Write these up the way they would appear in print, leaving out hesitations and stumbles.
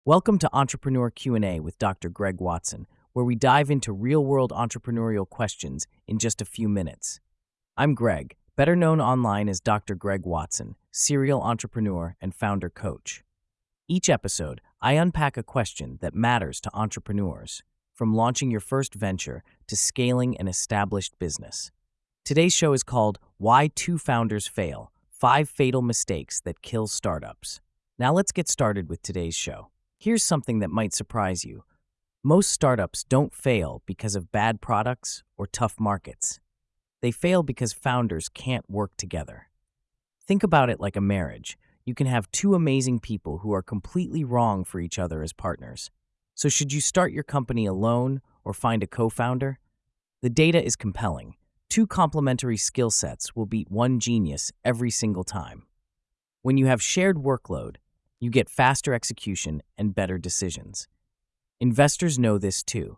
Welcome to Entrepreneur Q&A with Dr. Greg Watson, where we dive into real-world entrepreneurial questions in just a few minutes. I'm Greg, better known online as Dr. Greg Watson, serial entrepreneur and founder coach. Each episode, I unpack a question that matters to entrepreneurs, from launching your first venture to scaling an established business. Today's show is called Why Two Founders Fail: 5 Fatal Mistakes That Kill Startups. Now let's get started with today's show. Here's something that might surprise you. Most startups don't fail because of bad products or tough markets. They fail because founders can't work together. Think about it like a marriage. You can have two amazing people who are completely wrong for each other as partners. So should you start your company alone or find a co-founder? The data is compelling. Two complementary skill sets will beat one genius every single time. When you have shared workload, you get faster execution and better decisions. Investors know this too.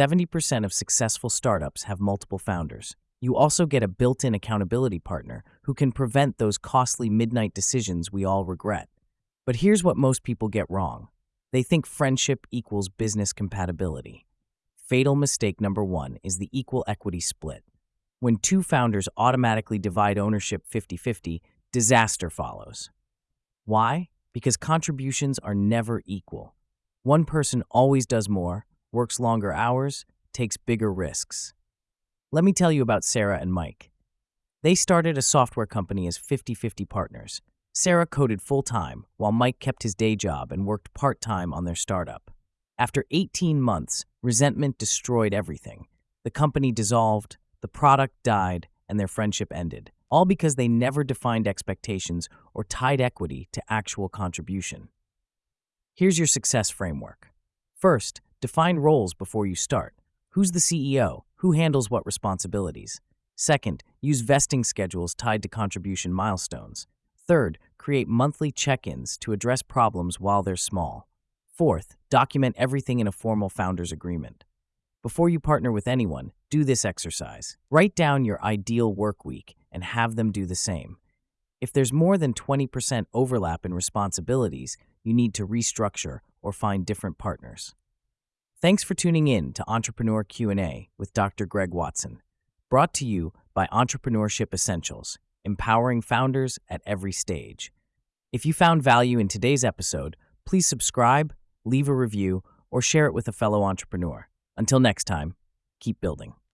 70% of successful startups have multiple founders. You also get a built-in accountability partner who can prevent those costly midnight decisions we all regret. But here's what most people get wrong. They think friendship equals business compatibility. Fatal mistake number 1 is the equal equity split. When two founders automatically divide ownership 50-50, disaster follows. Why? Because contributions are never equal. One person always does more, works longer hours, takes bigger risks. Let me tell you about Sarah and Mike. They started a software company as 50-50 partners. Sarah coded full-time, while Mike kept his day job and worked part-time on their startup. After 18 months, resentment destroyed everything. The company dissolved, the product died, and their friendship ended, all because they never defined expectations or tied equity to actual contribution. Here's your success framework. First, define roles before you start. Who's the CEO? Who handles what responsibilities? Second, use vesting schedules tied to contribution milestones. Third, create monthly check-ins to address problems while they're small. Fourth, document everything in a formal founder's agreement. Before you partner with anyone, do this exercise. Write down your ideal work week and have them do the same. If there's more than 20% overlap in responsibilities, you need to restructure or find different partners. Thanks for tuning in to Entrepreneur Q&A with Dr. Greg Watson, brought to you by Entrepreneurship Essentials, empowering founders at every stage. If you found value in today's episode, please subscribe, leave a review, or share it with a fellow entrepreneur. Until next time, keep building.